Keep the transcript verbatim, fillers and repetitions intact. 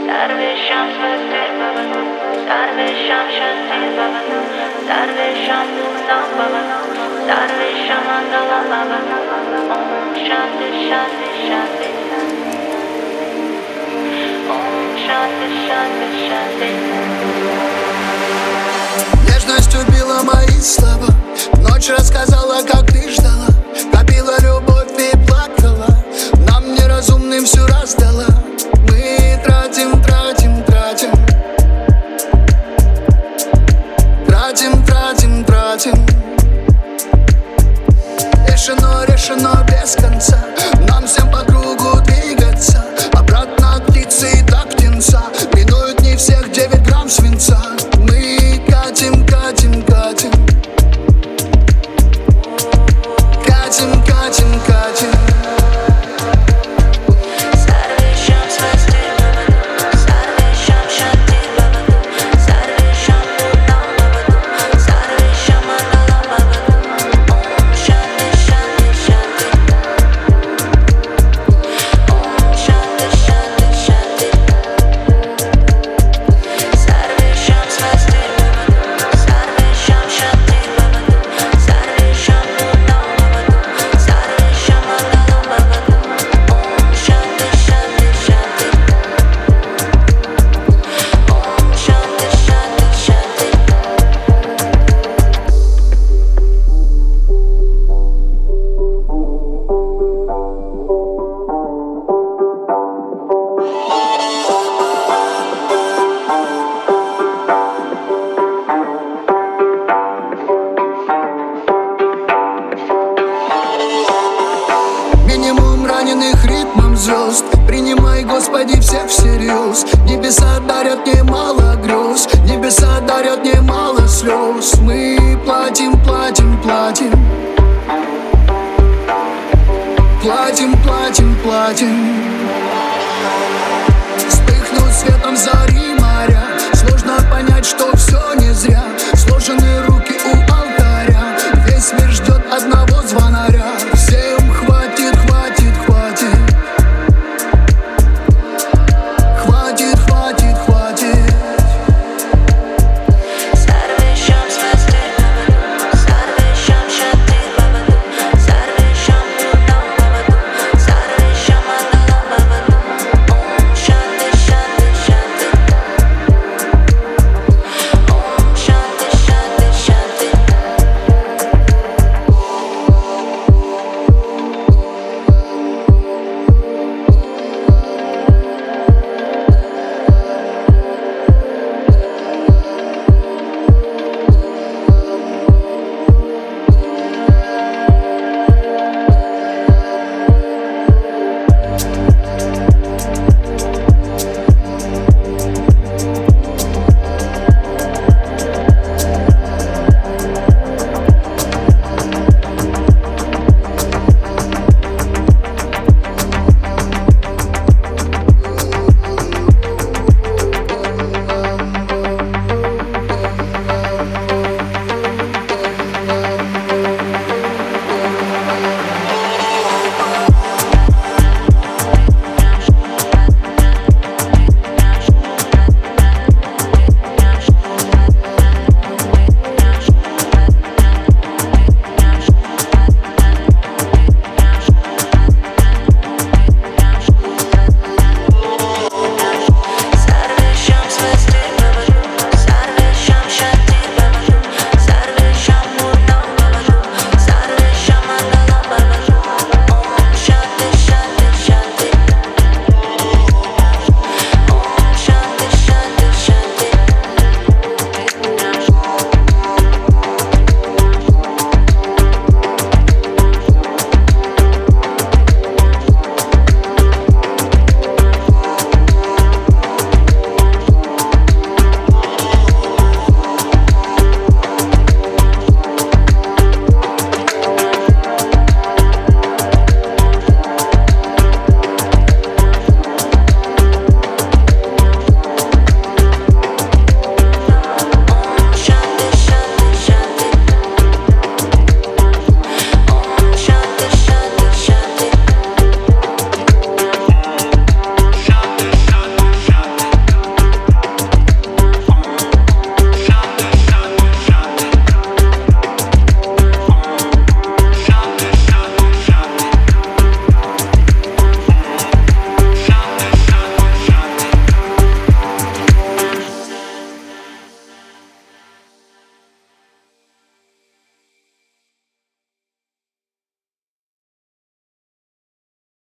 Sarvesham Swasti Bhavatu, Sarvesham Shanti Bhavatu, Sarvesham Purnam Bhavatu, Sarvesham Mangalam Bhavatu. Om Shanti Shanti Shanti. Om Shanti Shanti Shanti. Нежность убила мои слова, ночь рассказала, как ты ждала, копила любовь и плакала, нам неразумным все раздала. Мы тратим, тратим, тратим, тратим, тратим, тратим. Решено, решено без конца, нам всем по кругу двигаться, обратно от птицы и так птенца. Минуют не всех девять грамм свинца. Мы катим, катим, катим, катим, катим, катим. Раненых ритмом звезд, принимай, Господи, всех всерьез. Небеса дарят немало грез, небеса дарят немало слез. Мы платим, платим, платим, платим, платим, платим. Вспыхнут светом зари